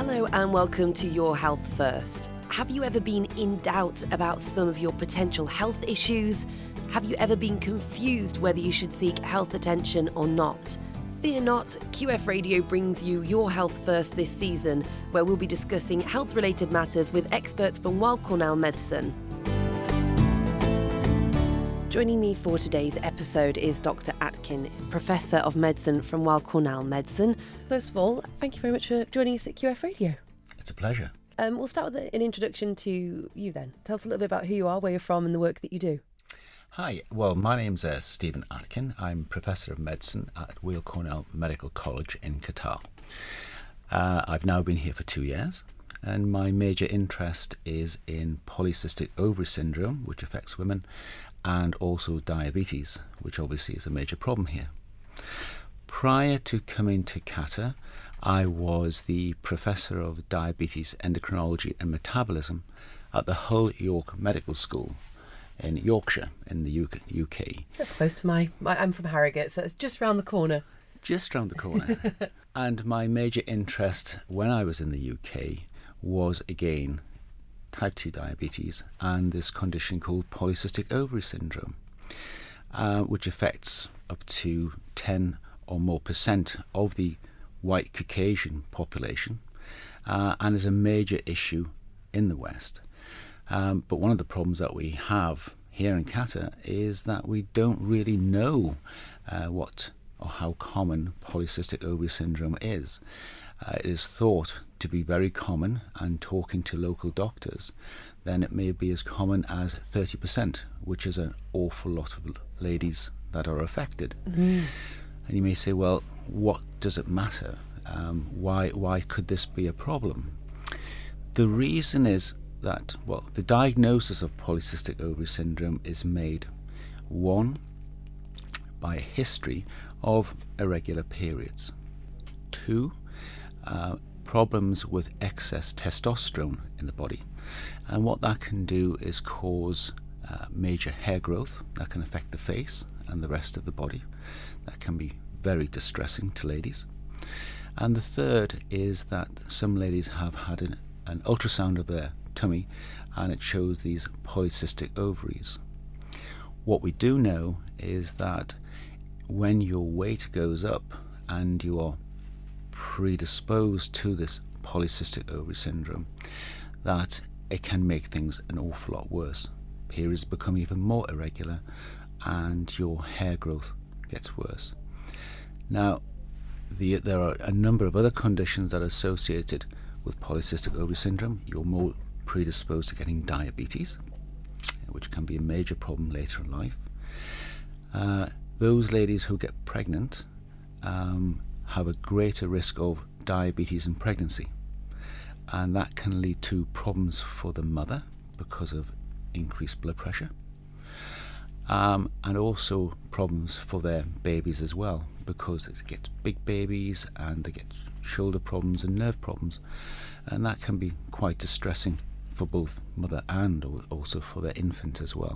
Hello and welcome to Your Health First. Have you ever been in doubt about some of your potential health issues? Have you ever been confused whether you should seek health attention or not? Fear not, QF Radio brings you Your Health First this season, where we'll be discussing health-related matters with experts from Weill Cornell Medicine. Joining me for today's episode is Dr. Atkin, Professor of Medicine from Weill Cornell Medicine. First of all, thank you very much for joining us at QF Radio. It's a pleasure. We'll start with an introduction to you then. Tell us a little bit about who you are, where you're from and the work that you do. Hi, well, my name's Stephen Atkin. I'm Professor of Medicine at Weill Cornell Medical College in Qatar. I've now been here for 2 years, and my major interest is in polycystic ovary syndrome, which affects women, and also diabetes, which obviously is a major problem here. Prior to coming to Qatar, I was the Professor of Diabetes Endocrinology and Metabolism at the Hull York Medical School in Yorkshire in the UK. That's close to I'm from Harrogate, so it's just round the corner. Just round the corner. And my major interest when I was in the UK was, again, type 2 diabetes and this condition called polycystic ovary syndrome, which affects up to 10 or more % of the white Caucasian population, and is a major issue in the West. But one of the problems that we have here in Qatar is that we don't really know what or how common polycystic ovary syndrome is. It is thought to be very common, and talking to local doctors, then it may be as common as 30%, which is an awful lot of ladies that are affected. Mm. And you may say, well, what does it matter? Why could this be a problem? The reason is that, well, the diagnosis of polycystic ovary syndrome is made, one, by a history of irregular periods, two, problems with excess testosterone in the body, and what that can do is cause major hair growth that can affect the face and the rest of the body. That can be very distressing to ladies. And the third is that some ladies have had an ultrasound of their tummy and it shows these polycystic ovaries. What we do know is that when your weight goes up and you are predisposed to this polycystic ovary syndrome, that it can make things an awful lot worse. Periods become even more irregular and your hair growth gets worse. Now, there are a number of other conditions that are associated with polycystic ovary syndrome. You're more predisposed to getting diabetes, which can be a major problem later in life. Those ladies who get pregnant have a greater risk of diabetes in pregnancy, and that can lead to problems for the mother because of increased blood pressure, and also problems for their babies as well, because they get big babies and they get shoulder problems and nerve problems, and that can be quite distressing for both mother and also for their infant as well.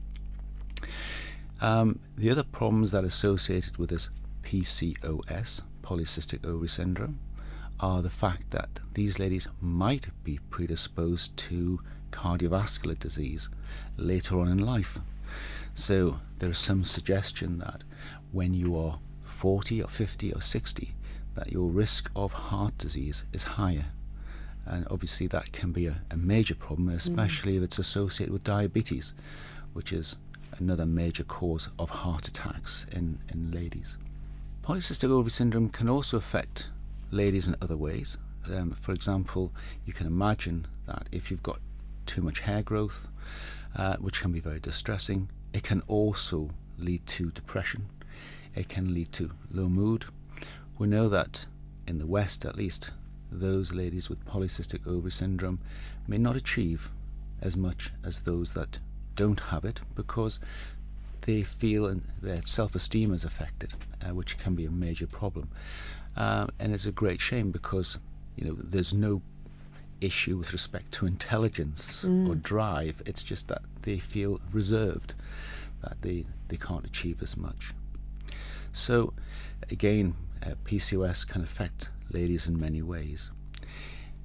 The other problems that are associated with this PCOS, polycystic ovary syndrome, are the fact that these ladies might be predisposed to cardiovascular disease later on in life. So there is some suggestion that when you are 40 or 50 or 60, that your risk of heart disease is higher. And obviously that can be a major problem, especially if it's associated with diabetes, which is another major cause of heart attacks in ladies. Polycystic ovary syndrome can also affect ladies in other ways. For example, you can imagine that if you've got too much hair growth, which can be very distressing, it can also lead to depression. It can lead to low mood. We know that in the West, at least, those ladies with polycystic ovary syndrome may not achieve as much as those that don't have it, because they feel their self-esteem is affected, which can be a major problem. And it's a great shame because, there's no issue with respect to intelligence or drive. It's just that they feel reserved, that they can't achieve as much. So again, PCOS can affect ladies in many ways.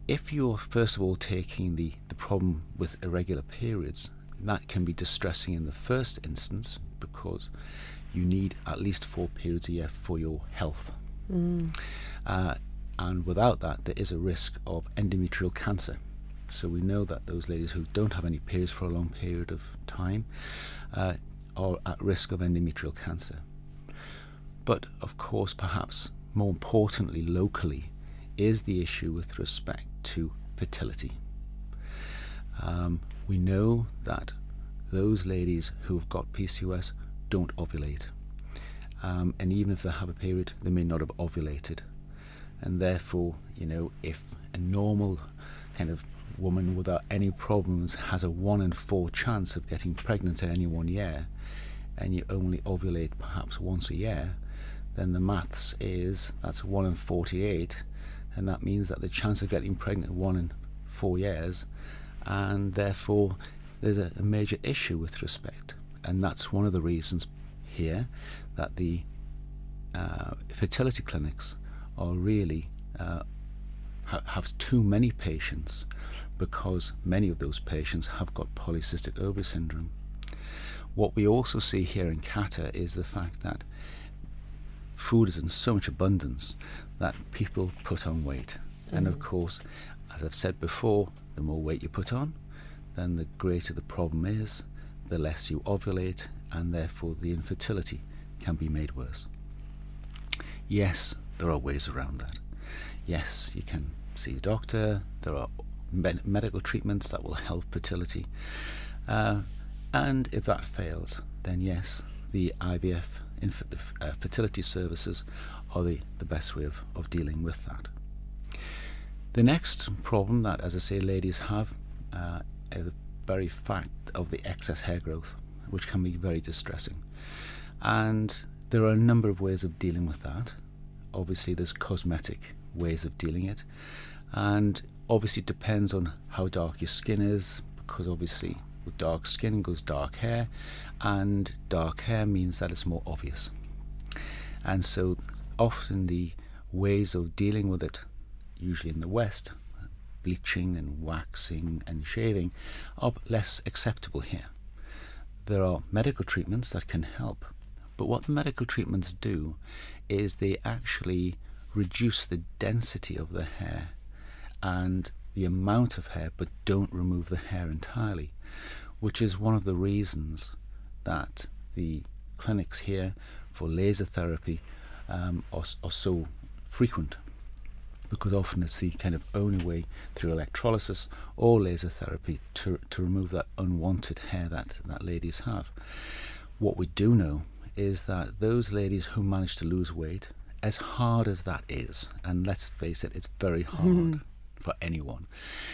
if you're first of all taking the problem with irregular periods, that can be distressing in the first instance because you need at least 4 periods a year for your health. And without that, there is a risk of endometrial cancer. So we know that those ladies who don't have any periods for a long period of time are at risk of endometrial cancer. But of course, perhaps more importantly locally, is the issue with respect to fertility. We know that those ladies who have got PCOS don't ovulate. And even if they have a period, they may not have ovulated. And therefore, if a normal kind of woman without any problems has a 1 in 4 chance of getting pregnant in any 1 year, and you only ovulate perhaps once a year, then the maths is that's 1 in 48, and that means that the chance of getting pregnant 1 in 4 years, and therefore there's a major issue with respect. And that's one of the reasons here that the fertility clinics are really have too many patients, because many of those patients have got polycystic ovary syndrome. What we also see here in Qatar is the fact that food is in so much abundance that people put on weight. And of course, as I've said before, the more weight you put on, then the greater the problem is, the less you ovulate, and therefore the infertility can be made worse. Yes, there are ways around that. Yes, you can see a doctor, there are medical treatments that will help fertility, and if that fails, then yes, the IVF fertility services are the best way of dealing with that. The next problem that, as I say, ladies have is the very fact of the excess hair growth, which can be very distressing. And there are a number of ways of dealing with that. Obviously, there's cosmetic ways of dealing it, and obviously it depends on how dark your skin is, because obviously with dark skin goes dark hair, and dark hair means that it's more obvious. And so often the ways of dealing with it, usually in the West, bleaching and waxing and shaving, are less acceptable here. There are medical treatments that can help, but what the medical treatments do is they actually reduce the density of the hair and the amount of hair, but don't remove the hair entirely, which is one of the reasons that the clinics here for laser therapy are so frequent, because often it's the kind of only way through electrolysis or laser therapy to remove that unwanted hair that ladies have. What we do know is that those ladies who manage to lose weight, as hard as that is, and let's face it, it's very hard for anyone,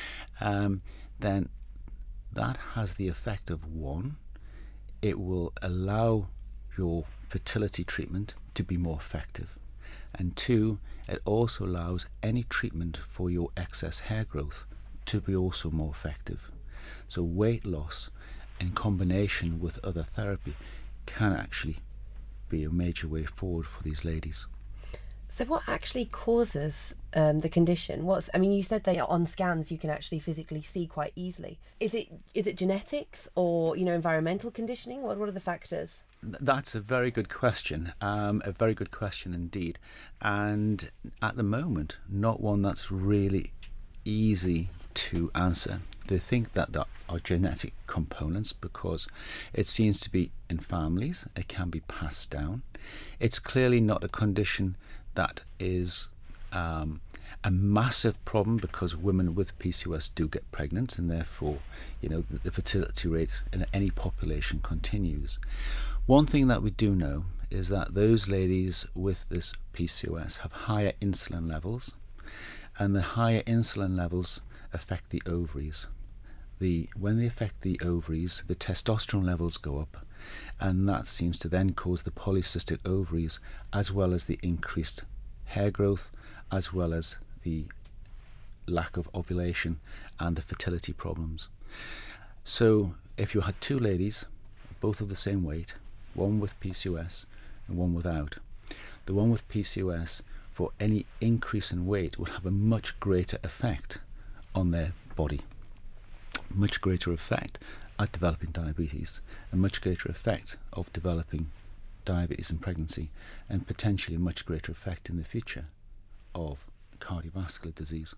then that has the effect of, one, it will allow your fertility treatment to be more effective, and two, it also allows any treatment for your excess hair growth to be also more effective. So weight loss in combination with other therapy can actually be a major way forward for these ladies. So what actually causes the condition? You said that on scans you can actually physically see quite easily. Is it genetics or environmental conditioning? What are the factors? That's a very good question, a very good question indeed. And at the moment, not one that's really easy to answer. They think that there are genetic components because it seems to be in families, it can be passed down. It's clearly not a condition that is a massive problem, because women with PCOS do get pregnant, and therefore, the fertility rate in any population continues. One thing that we do know is that those ladies with this PCOS have higher insulin levels, and the higher insulin levels affect the ovaries. When they affect the ovaries, the testosterone levels go up, and that seems to then cause the polycystic ovaries, as well as the increased hair growth, as well as the lack of ovulation and the fertility problems. So if you had two ladies, both of the same weight, one with PCOS and one without, the one with PCOS, for any increase in weight, would have a much greater effect on their body. Much greater effect at developing diabetes, a much greater effect of developing diabetes in pregnancy, and potentially a much greater effect in the future of cardiovascular disease.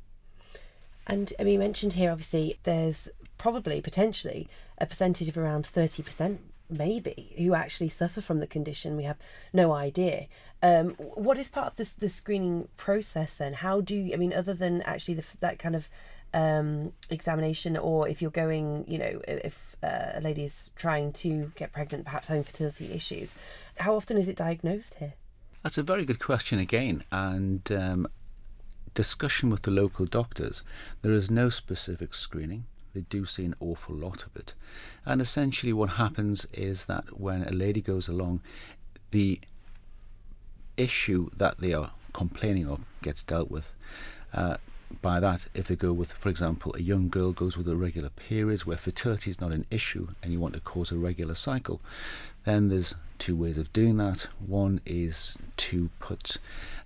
And I mean, you mentioned here, obviously, there's probably, potentially, a percentage of around 30%, maybe, who actually suffer from the condition. We have no idea. What is part of the screening process then? How do you, I mean, other than actually that kind of examination, or if you're going, you know, if a lady is trying to get pregnant, perhaps having fertility issues, how often is it diagnosed here? That's a very good question again, and discussion with the local doctors. There is no specific screening. They do see an awful lot of it. And essentially what happens is that when a lady goes along, the issue that they are complaining of gets dealt with. By that, if they go with, for example, a young girl goes with irregular periods where fertility is not an issue and you want to cause a regular cycle, then there's two ways of doing that. One is to put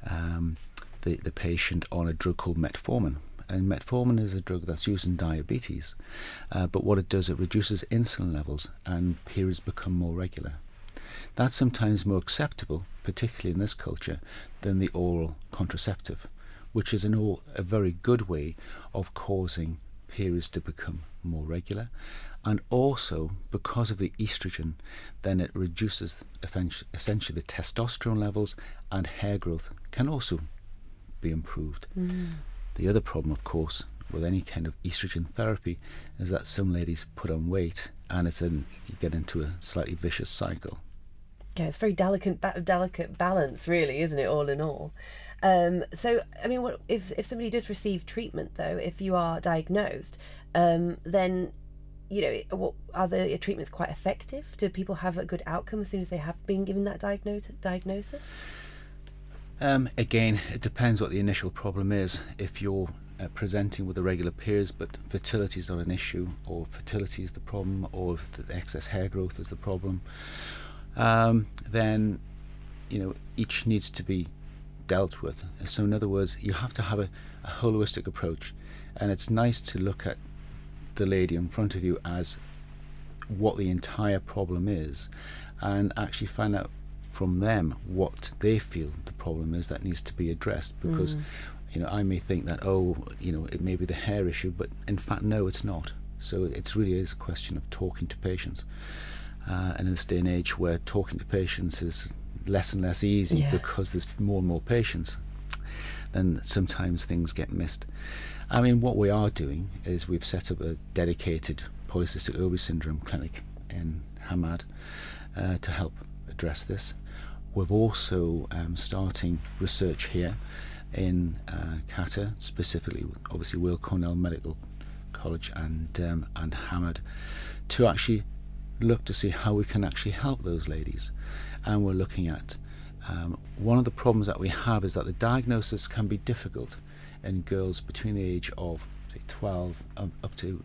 the patient on a drug called metformin. And metformin is a drug that's used in diabetes, but what it does, it reduces insulin levels and periods become more regular. That's sometimes more acceptable, particularly in this culture, than the oral contraceptive, which is a very good way of causing periods to become more regular. And also, because of the estrogen, then it reduces essentially the testosterone levels, and hair growth can also be improved. The other problem, of course, with any kind of estrogen therapy is that some ladies put on weight, and you get into a slightly vicious cycle. Yeah, it's very delicate balance, really, isn't it, all in all? So, I mean, what if somebody does receive treatment, though, if you are diagnosed, then, you know, are the treatments quite effective? Do people have a good outcome as soon as they have been given that diagnosis? Again, it depends what the initial problem is. If you're presenting with irregular periods but fertility is not an issue, or fertility is the problem, or if the excess hair growth is the problem, then, you know, each needs to be dealt with. So in other words, you have to have a holistic approach, and it's nice to look at the lady in front of you as what the entire problem is, and actually find out from them what they feel the problem is that needs to be addressed. Because you know, I may think that, it may be the hair issue, but in fact no, it's not. So it really is a question of talking to patients, and in this day and age where talking to patients is less and less easy, because there's more and more patients, then sometimes things get missed. I mean, what we are doing is we've set up a dedicated polycystic ovary syndrome clinic in Hamad to help address this. We're also starting research here in Qatar, specifically with obviously Weill Cornell Medical College and Hamad, to actually look to see how we can actually help those ladies. And we're looking at one of the problems that we have is that the diagnosis can be difficult in girls between the age of, say, 12 up to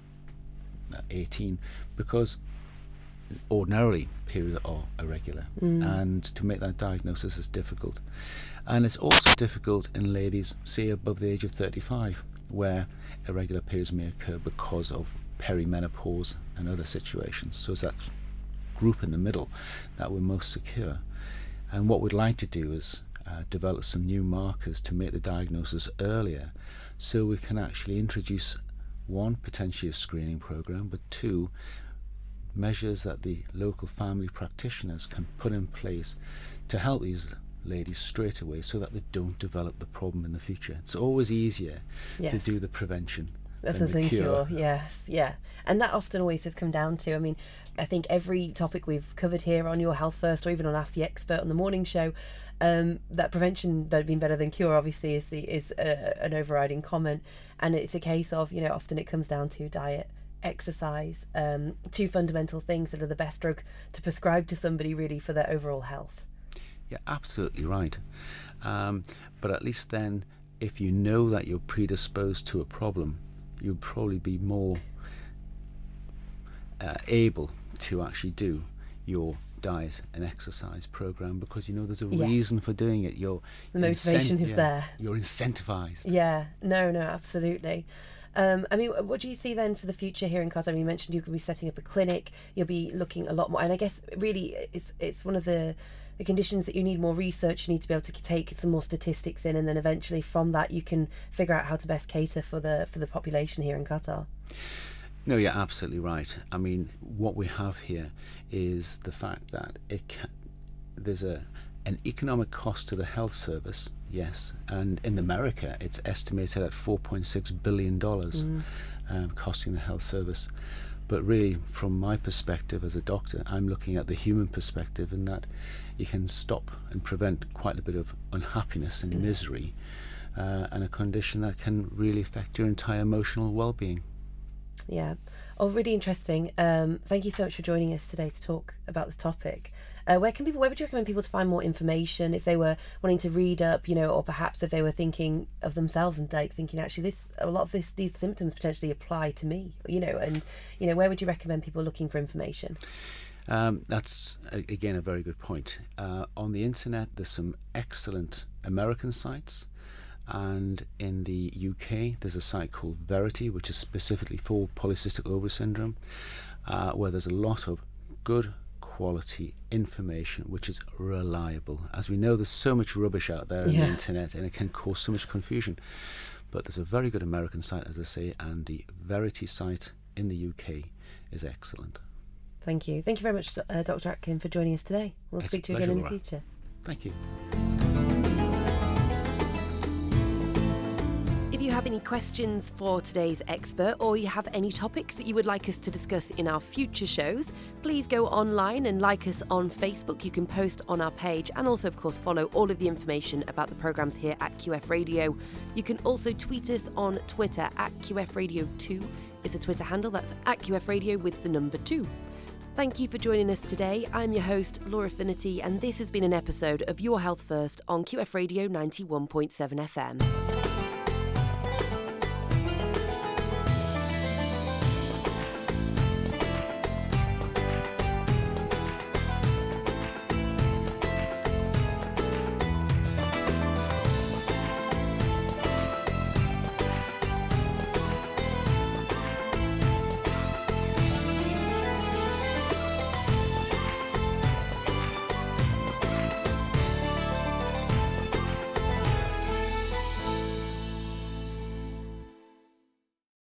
18, because ordinarily periods are irregular, and to make that diagnosis is difficult. And it's also difficult in ladies, say, above the age of 35, where irregular periods may occur because of perimenopause and other situations. So it's that group in the middle that we're most secure. And what we'd like to do is develop some new markers to make the diagnosis earlier, so we can actually introduce, one, potentially a screening program, but two, measures that the local family practitioners can put in place to help these ladies straight away, so that they don't develop the problem in the future. It's always easier to do the prevention rather than cure. Yes, yeah. And that often always does come down to, I mean, I think every topic we've covered here on Your Health First, or even on Ask the Expert on the morning show, that prevention being better than cure obviously is an overriding comment. And it's a case of, you know, often it comes down to diet, exercise, two fundamental things that are the best drug to prescribe to somebody really for their overall health. Yeah, absolutely right. But at least then, if you know that you're predisposed to a problem, you'll probably be more able to actually do your diet and exercise program, because you know there's a reason for doing it. The motivation is there. You're incentivized. Yeah, no, absolutely. I mean, what do you see then for the future here in Qatar? I mean, you mentioned you could be setting up a clinic. You'll be looking a lot more, and I guess really it's one of the conditions that you need more research. You need to be able to take some more statistics in, and then eventually from that you can figure out how to best cater for the population here in Qatar. No, you're absolutely right. I mean, what we have here is the fact that there's an economic cost to the health service, yes, and in America it's estimated at $4.6 billion costing the health service. But really, from my perspective as a doctor, I'm looking at the human perspective, in that you can stop and prevent quite a bit of unhappiness and misery, and a condition that can really affect your entire emotional well-being. Yeah. Oh, really interesting. Thank you so much for joining us today to talk about this topic. Where would you recommend people to find more information if they were wanting to read up, or perhaps if they were thinking of themselves and thinking actually a lot of these symptoms potentially apply to me, and where would you recommend people looking for information? That's again a very good point. On the internet, there's some excellent American sites. And in the UK, there's a site called Verity, which is specifically for polycystic ovary syndrome, where there's a lot of good quality information, which is reliable. As we know, there's so much rubbish out there on the internet, and it can cause so much confusion. But there's a very good American site, as I say, and the Verity site in the UK is excellent. Thank you. Thank you very much, Dr. Atkin, for joining us today. We'll speak to you again in the future. Thank you. If you have any questions for today's expert, or you have any topics that you would like us to discuss in our future shows, please go online and like us on Facebook. You can post on our page, and also, of course, follow all of the information about the programmes here at QF Radio. You can also tweet us on Twitter at QF Radio 2. It's a Twitter handle, that's at QF Radio with the number 2. Thank you for joining us today. I'm your host, Laura Finity, and this has been an episode of Your Health First on QF Radio 91.7 FM.